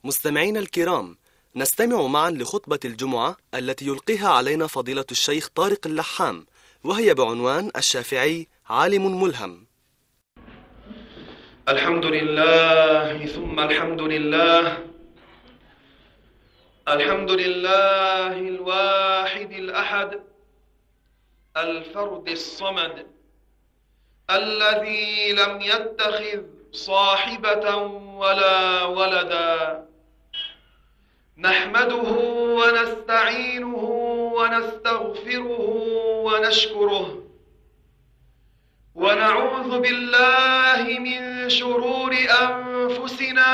مستمعينا الكرام، نستمع معا لخطبة الجمعة التي يلقيها علينا فضيلة الشيخ طارق اللحام، وهي بعنوان الشافعي عالم ملهم. الحمد لله ثم الحمد لله. الحمد لله الواحد الأحد الفرد الصمد الذي لم يتخذ صاحبة ولا ولدا، نحمده ونستعينه ونستغفره ونشكره، ونعوذ بالله من شرور أنفسنا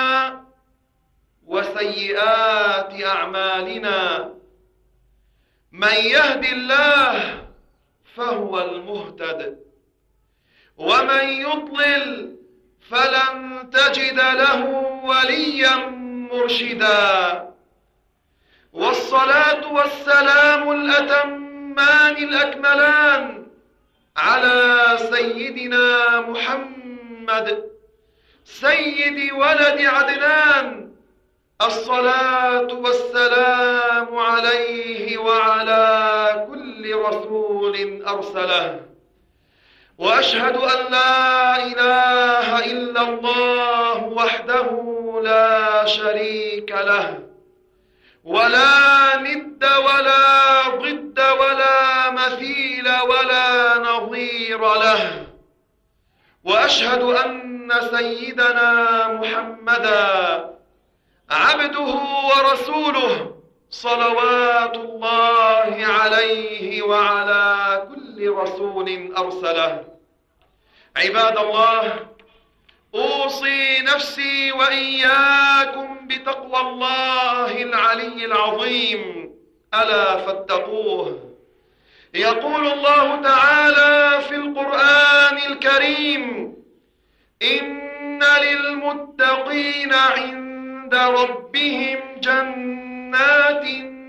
وسيئات أعمالنا. من يهد الله فهو المهتد، ومن يضلل فلن تجد له وليا مرشدا. والصلاة والسلام الأتمان الأكملان على سيدنا محمد سيد ولد عدنان، الصلاة والسلام عليه وعلى كل رسول أرسله. وأشهد أن لا إله إلا الله وحده لا شريك له، ولا ند ولا ضد ولا مثيل ولا نظير له. وأشهد أن سيدنا محمدا عبده ورسوله، صلوات الله عليه وعلى كل رسول أرسله. عباد الله، أوصي نفسي وإياكم بتقوى الله العلي العظيم، ألا فاتقوه. يقول الله تعالى في القرآن الكريم: إن للمتقين عند ربهم جنات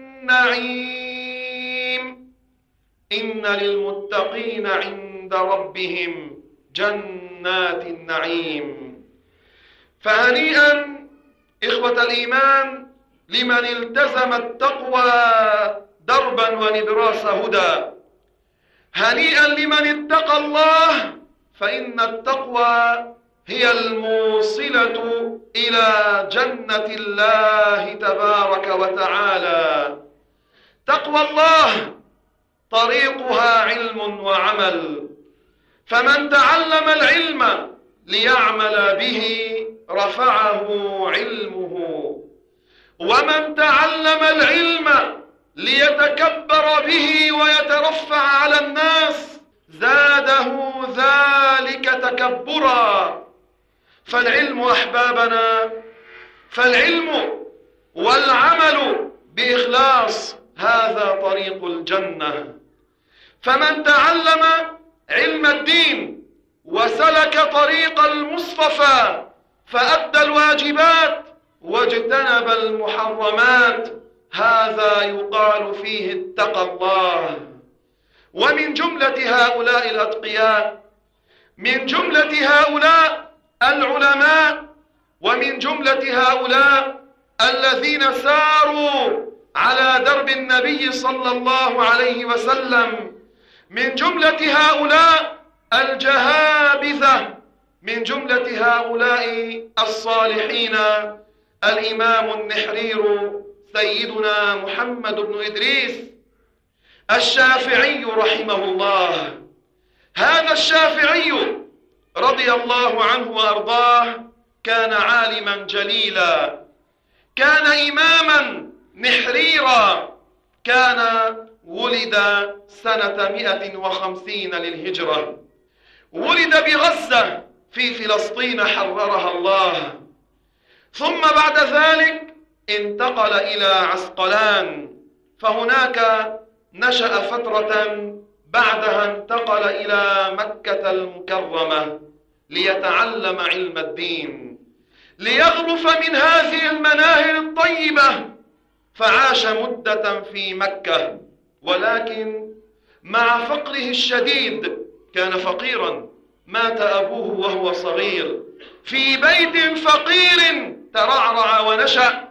النعيم. إن للمتقين عند ربهم جنات النعيم. فهنيئا إخوة الإيمان لمن التزم التقوى دربا ونبراس هدى. هنيئا لمن اتقى الله، فإن التقوى هي الموصلة إلى جنة الله تبارك وتعالى. تقوى الله طريقها علم وعمل، فمن تعلم العلم ليعمل به رفعه علمه، ومن تعلم العلم ليتكبر به ويترفع على الناس زاده ذلك تكبرا. فالعلم أحبابنا، فالعلم والعمل بإخلاص هذا طريق الجنة. فمن تعلم علم الدين وسلك طريق المصطفى فأدى الواجبات واجتنب المحرمات، هذا يقال فيه اتقى الله. ومن جملة هؤلاء الأتقياء، من جملة هؤلاء العلماء، ومن جملة هؤلاء الذين ساروا على درب النبي صلى الله عليه وسلم، من جملة هؤلاء الجهابذة، من جملة هؤلاء الصالحين الإمام النحرير سيدنا محمد بن إدريس الشافعي رحمه الله. هذا الشافعي رضي الله عنه وأرضاه كان عالما جليلا، كان إماما نحريرا، كان ولد سنة 150 للهجرة، ولد بغزة في فلسطين حررها الله، ثم بعد ذلك انتقل إلى عسقلان، فهناك نشأ فترة، بعدها انتقل إلى مكة المكرمة ليتعلم علم الدين، ليغرف من هذه المناهل الطيبة، فعاش مدة في مكة، ولكن مع فقره الشديد كان فقيرا، مات أبوه وهو صغير في بيت فقير ترعرع ونشأ،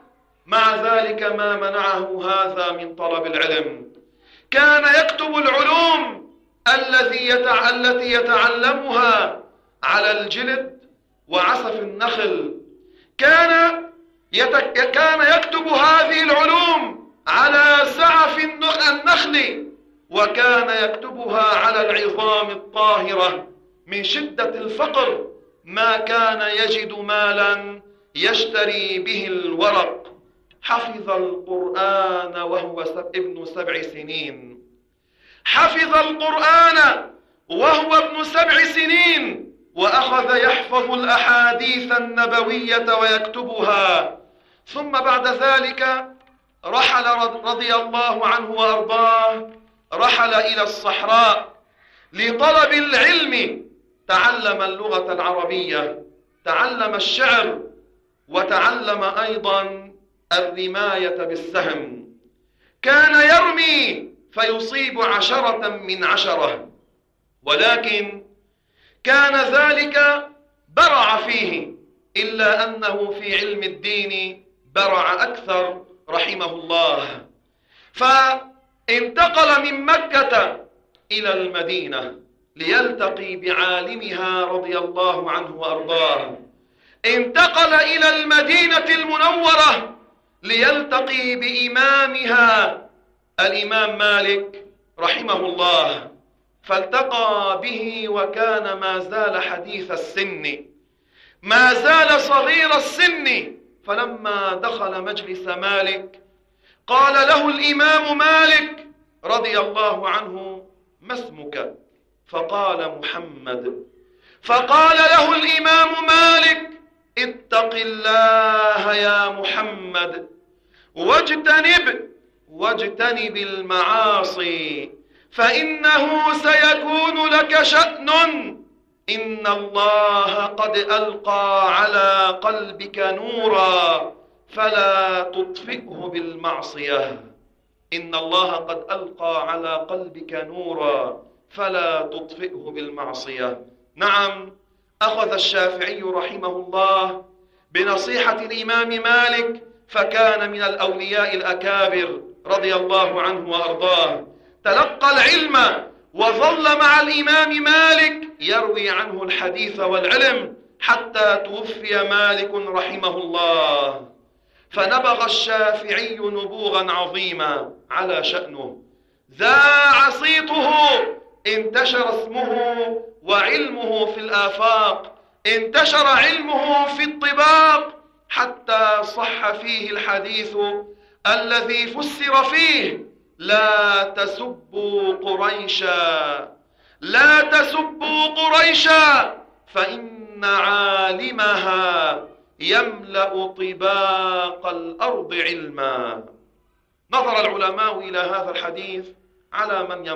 مع ذلك ما منعه هذا من طلب العلم. كان يكتب العلوم التي يتعلمها على الجلد وعسف النخل. كان يكتب هذه العلوم على سعف النخل، وكان يكتبها على العظام الطاهرة. من شدة الفقر ما كان يجد مالا يشتري به الورق. حفظ القرآن وهو ابن 7 سنين. حفظ القرآن وهو ابن 7 سنين، وأخذ يحفظ الأحاديث النبوية ويكتبها. ثم بعد ذلك رحل رضي الله عنه وأرضاه، رحل إلى الصحراء لطلب العلم. تعلم اللغة العربية، تعلم الشعر، وتعلم أيضا الرماية بالسهم. كان يرمي فيصيب 10 من 10، ولكن كان ذلك برع فيه، إلا أنه في علم الدين برع أكثر رحمه الله. فانتقل من مكة إلى المدينة ليلتقي بعالمها رضي الله عنه وأرضاه. انتقل إلى المدينة المنورة ليلتقي بإمامها الإمام مالك رحمه الله. فالتقى به وكان ما زال حديث السن، ما زال صغير السن. فلما دخل مجلس مالك قال له الإمام مالك رضي الله عنه: ما اسمك؟ فقال: محمد. فقال له الإمام مالك: اتق الله يا محمد، واجتنب المعاصي، فإنه سيكون لك شأن. إن الله قد ألقى على قلبك نورا فلا تطفئه بالمعصية. إن الله قد ألقى على قلبك نورا فلا تطفئه بالمعصية. نعم، أخذ الشافعي رحمه الله بنصيحة الإمام مالك، فكان من الأولياء الأكابر رضي الله عنه وأرضاه. تلقى العلم وظل مع الإمام مالك يروي عنه الحديث والعلم حتى توفي مالك رحمه الله. فنبغ الشافعي نبوغا عظيما على شأنه، ذاع صيته، انتشر اسمه وعلمه في الآفاق، انتشر علمه في الطباق، حتى صح فيه الحديث الذي فسر فيه: لا تسبوا قريشا، لا تسبوا قريشا، فإن عالمها يملأ طباق الأرض علما. نظر العلماء إلى هذا الحديث على من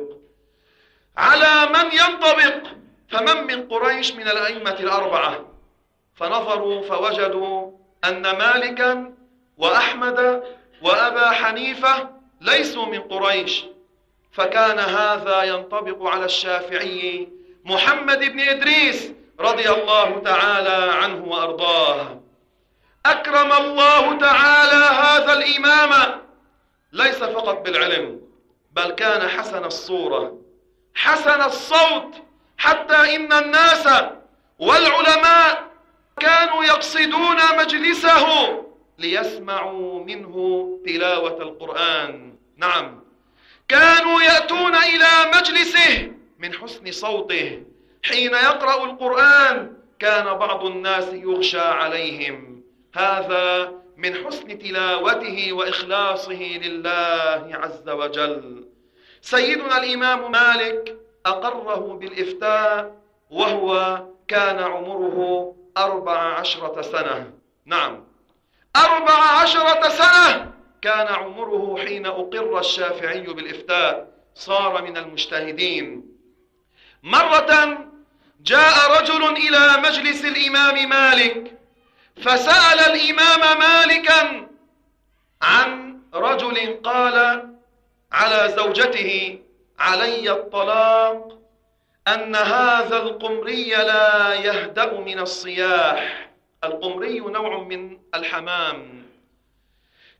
ينطبق، فمن من قريش من الأئمة الأربعة؟ فنظروا فوجدوا أن مالكا وأحمد وأبا حنيفة ليسوا من قريش، فكان هذا ينطبق على الشافعي محمد بن إدريس رضي الله تعالى عنه وأرضاه. أكرم الله تعالى هذا الإمام ليس فقط بالعلم، بل كان حسن الصورة، حسن الصوت، حتى إن الناس والعلماء كانوا يقصدون مجلسه ليسمعوا منه تلاوة القرآن. نعم، كانوا يأتون إلى مجلسه من حسن صوته. حين يقرأ القرآن كان بعض الناس يغشى عليهم. هذا من حسن تلاوته وإخلاصه لله عز وجل. سيدنا الإمام مالك أقره بالإفتاء وهو كان عمره 14 سنة. نعم، 14 سنة كان عمره حين أقر الشافعي بالإفتاء، صار من المجتهدين. مرة جاء رجل إلى مجلس الإمام مالك فسأل الإمام مالكا عن رجل قال على زوجته: علي الطلاق، أن هذا القمري لا يهدأ من الصياح. القمري نوع من الحمام.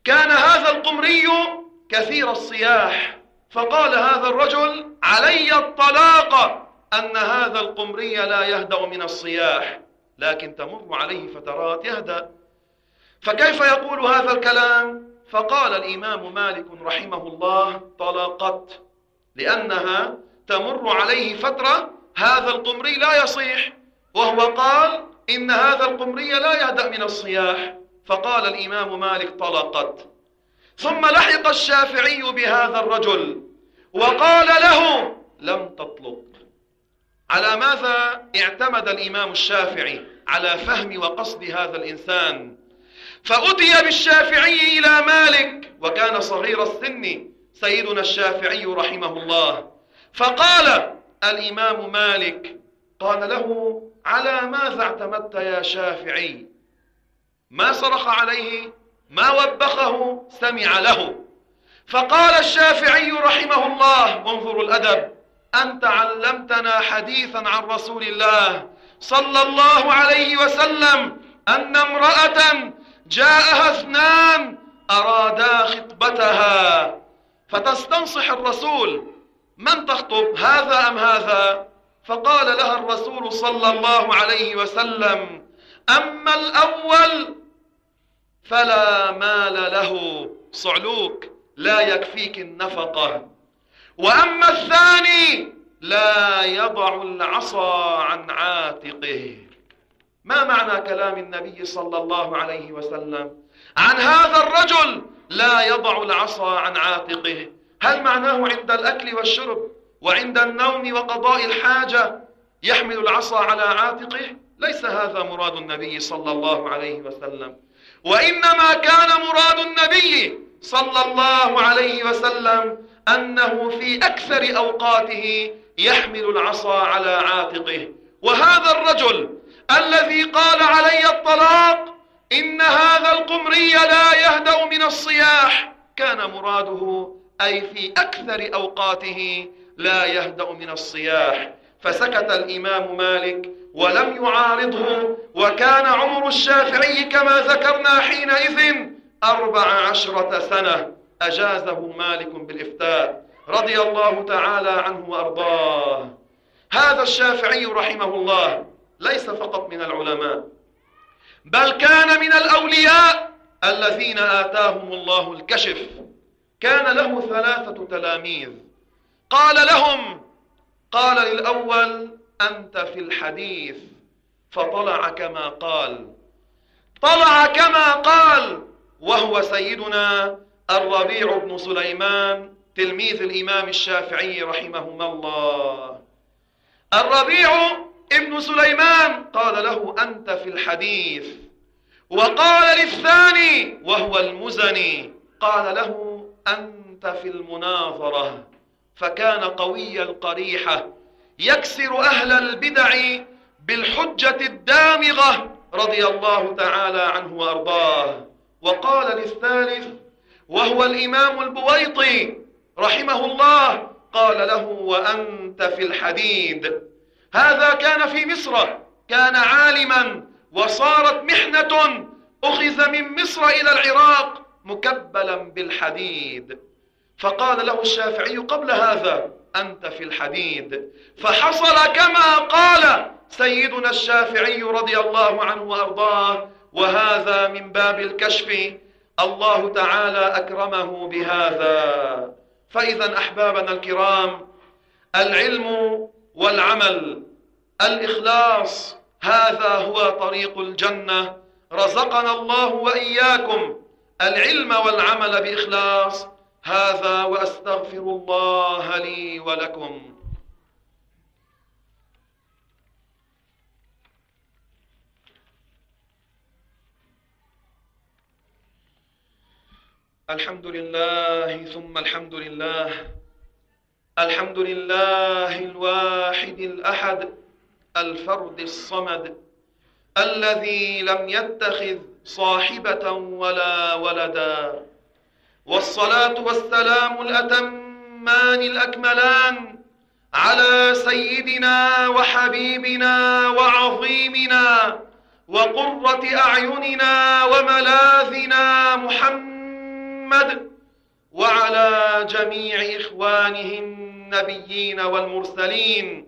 كان هذا القمري كثير الصياح، فقال هذا الرجل: علي الطلاق، أن هذا القمري لا يهدأ من الصياح، لكن تمر عليه فترات يهدأ، فكيف يقول هذا الكلام؟ فقال الإمام مالك رحمه الله: طلقت، لأنها تمر عليه فترة هذا القمري لا يصيح، وهو قال إن هذا القمري لا يهدأ من الصياح، فقال الإمام مالك: طلقت. ثم لحق الشافعي بهذا الرجل وقال له: لم تطلق. على ماذا اعتمد الإمام الشافعي؟ على فهم وقصد هذا الإنسان. فأتي بالشافعي إلى مالك، وكان صغير السن سيدنا الشافعي رحمه الله، فقال الإمام مالك، قال له: على ماذا اعتمدت يا شافعي؟ ما صرخ عليه، ما وبخه، سمع له. فقال الشافعي رحمه الله: انظروا الأدب، أنت علمتنا حديثا عن رسول الله صلى الله عليه وسلم أن امرأة جاءها اثنان أرادا خطبتها، فتستنصح الرسول: من تخطب، هذا أم هذا؟ فقال لها الرسول صلى الله عليه وسلم: أما الأول فلا مال له، صعلوك لا يكفيك النفقة، وأما الثاني لا يضع العصا عن عاتقه. ما معنى كلام النبي صلى الله عليه وسلم عن هذا الرجل لا يضع العصا عن عاتقه؟ هل معناه عند الأكل والشرب وعند النوم وقضاء الحاجة يحمل العصا على عاتقه؟ ليس هذا مراد النبي صلى الله عليه وسلم، وإنما كان مراد النبي صلى الله عليه وسلم أنه في أكثر أوقاته يحمل العصا على عاتقه. وهذا الرجل الذي قال علي الطلاق إن هذا القمري لا يهدأ من الصياح، كان مراده أي في أكثر أوقاته لا يهدأ من الصياح. فسكت الإمام مالك ولم يعارضه، وكان عمر الشافعي كما ذكرنا حينئذ 14 سنة، أجازه مالك بالإفتاء رضي الله تعالى عنه وأرضاه. هذا الشافعي رحمه الله ليس فقط من العلماء، بل كان من الأولياء الذين آتاهم الله الكشف. كان له 3 تلاميذ، قال لهم، قال للأول: أنت في الحديث، فطلع كما قال، طلع كما قال، وهو سيدنا الربيع بن سليمان تلميذ الإمام الشافعي رحمهما الله. الربيع ابن سليمان قال له: أنت في الحديث. وقال للثاني وهو المزني، قال له: أنت في المناظرة. فكان قوي القريحة يكسر أهل البدع بالحجة الدامغة رضي الله تعالى عنه وأرضاه. وقال للثالث وهو الإمام البويطي رحمه الله، قال له: وأنت في الحديد. هذا كان في مصر، كان عالما، وصارت محنة، أخذ من مصر إلى العراق مكبلا بالحديد. فقال له الشافعي قبل هذا: أنت في الحديد. فحصل كما قال سيدنا الشافعي رضي الله عنه وأرضاه، وهذا من باب الكشف، الله تعالى أكرمه بهذا. فإذا أحبابنا الكرام، العلم والعمل، الإخلاص، هذا هو طريق الجنة. رزقنا الله وإياكم العلم والعمل بإخلاص. هذا وأستغفر الله لي ولكم. الحمد لله ثم الحمد لله، الحمد لله الواحد الأحد الفرد الصمد الذي لم يتخذ صاحبة ولا ولدا، والصلاة والسلام الأتمان الأكملان على سيدنا وحبيبنا وعظيمنا وقرة أعيننا وملاذنا محمد محمد وعلى جميع إخوانه النبيين والمرسلين.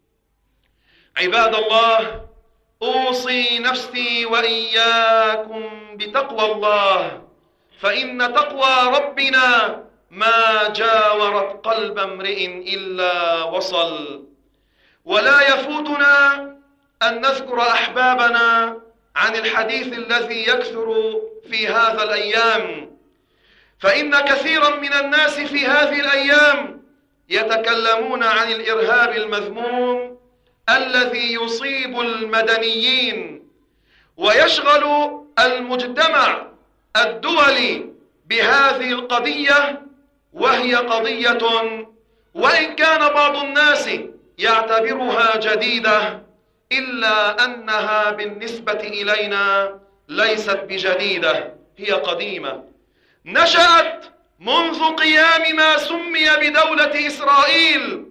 عباد الله، أوصي نفسي وإياكم بتقوى الله، فإن تقوى ربنا ما جاورت قلب امرئ إلا وصل. ولا يفوتنا أن نذكر أحبابنا عن الحديث الذي يكثر في هذا الأيام، فإن كثيرا من الناس في هذه الأيام يتكلمون عن الإرهاب المذموم الذي يصيب المدنيين ويشغل المجتمع الدولي بهذه القضية، وهي قضية وإن كان بعض الناس يعتبرها جديدة إلا أنها بالنسبة إلينا ليست بجديدة، هي قديمة، نشأت منذ قيام ما سمي بدولة إسرائيل،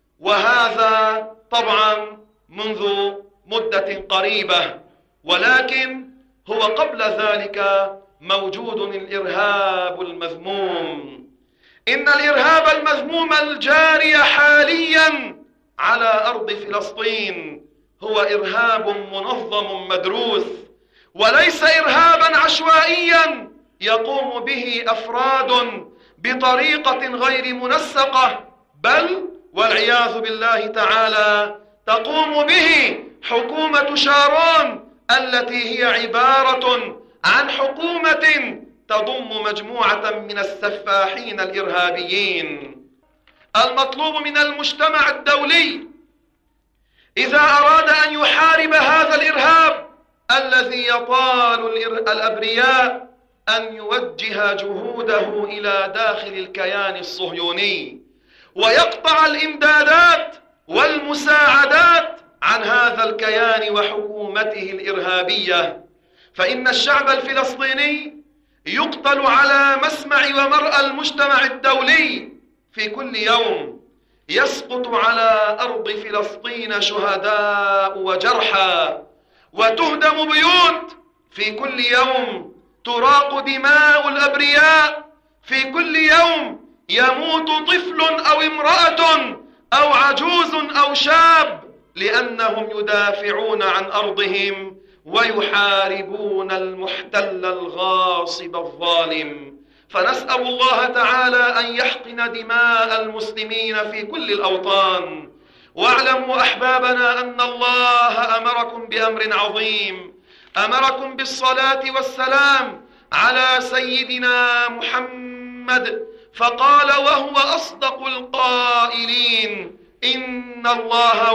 وهذا طبعا منذ مدة قريبة، ولكن هو قبل ذلك موجود الإرهاب المذموم. إن الإرهاب المذموم الجاري حاليا على أرض فلسطين هو إرهاب منظم مدروس، وليس إرهابا عشوائيا يقوم به أفراد بطريقة غير منسقة، بل والعياذ بالله تعالى تقوم به حكومة شارون التي هي عبارة عن حكومة تضم مجموعة من السفاحين الإرهابيين. المطلوب من المجتمع الدولي إذا أراد أن يحارب هذا الإرهاب الذي يطال الأبرياء أن يوجه جهوده إلى داخل الكيان الصهيوني ويقطع الإمدادات والمساعدات عن هذا الكيان وحكومته الإرهابية، فإن الشعب الفلسطيني يقتل على مسمع ومرأى المجتمع الدولي. في كل يوم يسقط على أرض فلسطين شهداء وجرحى، وتهدم بيوت، في كل يوم تراق دماء الأبرياء، في كل يوم يموت طفل أو امرأة أو عجوز أو شاب لأنهم يدافعون عن أرضهم ويحاربون المحتل الغاصب الظالم. فنسأل الله تعالى أن يحقن دماء المسلمين في كل الأوطان. واعلموا أحبابنا أن الله أمركم بأمر عظيم، أمركم بالصلاة والسلام على سيدنا محمد، فقال وهو أصدق القائلين: إن الله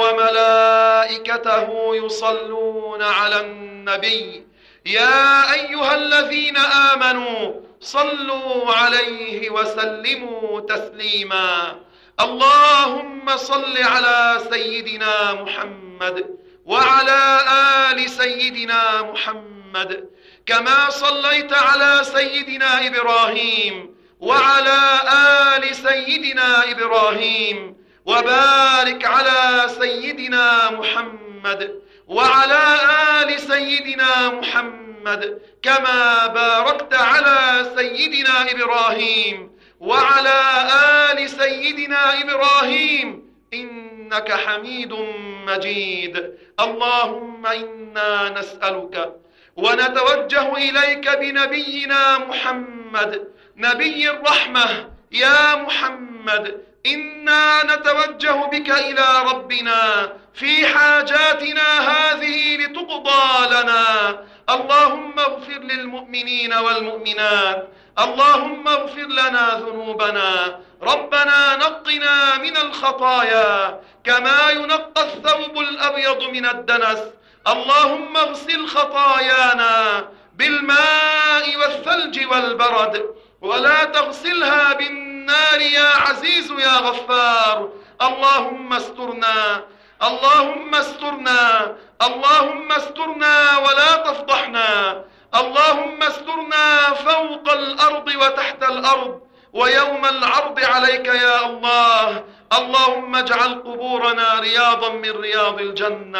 وملائكته يصلون على النبي يا أيها الذين آمنوا صلوا عليه وسلموا تسليما. اللهم صل على سيدنا محمد وعلى آل سيدنا محمد كما صليت على سيدنا إبراهيم وعلى آل سيدنا إبراهيم، وبارك على سيدنا محمد وعلى آل سيدنا محمد كما باركت على سيدنا إبراهيم وعلى آل سيدنا إبراهيم إنك حميد مجيد. اللهم إنا نسألك ونتوجه إليك بنبينا محمد نبي الرحمة. يا محمد، إنا نتوجه بك إلى ربنا في حاجاتنا هذه لتقضى لنا. اللهم اغفر للمؤمنين والمؤمنات، اللهم اغفر لنا ذنوبنا. ربنا نقنا من الخطايا كما ينقى الثوب الأبيض من الدنس. اللهم اغسل خطايانا بالماء والثلج والبرد، ولا تغسلها بالنار يا عزيز يا غفار. اللهم استرنا، اللهم استرنا، اللهم استرنا ولا تفضحنا. اللهم استرنا فوق الأرض وتحت الأرض ويوم العرض عليك يا الله. اللهم اجعل قبورنا رياضا من رياض الجنة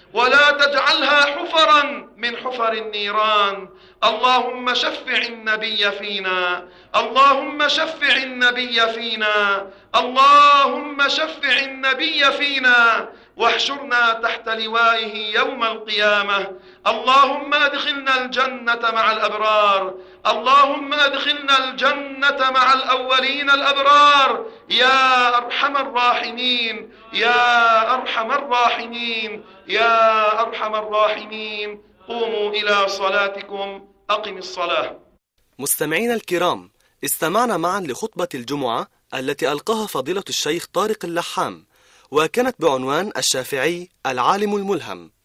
ولا تجعلها حفرا من حفر النيران. اللهم شفع النبي فينا، اللهم شفع النبي فينا، اللهم شفع النبي فينا، واحشرنا تحت لوائه يوم القيامة. اللهم أدخلنا الجنة مع الأبرار، اللهم أدخلنا الجنة مع الأولين الأبرار يا أرحم الراحمين، يا أرحم الراحمين، يا أرحم الراحمين. قوموا إلى صلاتكم. أقم الصلاة. مستمعين الكرام، استمعنا معا لخطبة الجمعة التي ألقاها فضيلة الشيخ طارق اللحام، وكانت بعنوان الشافعي العالم الملهم.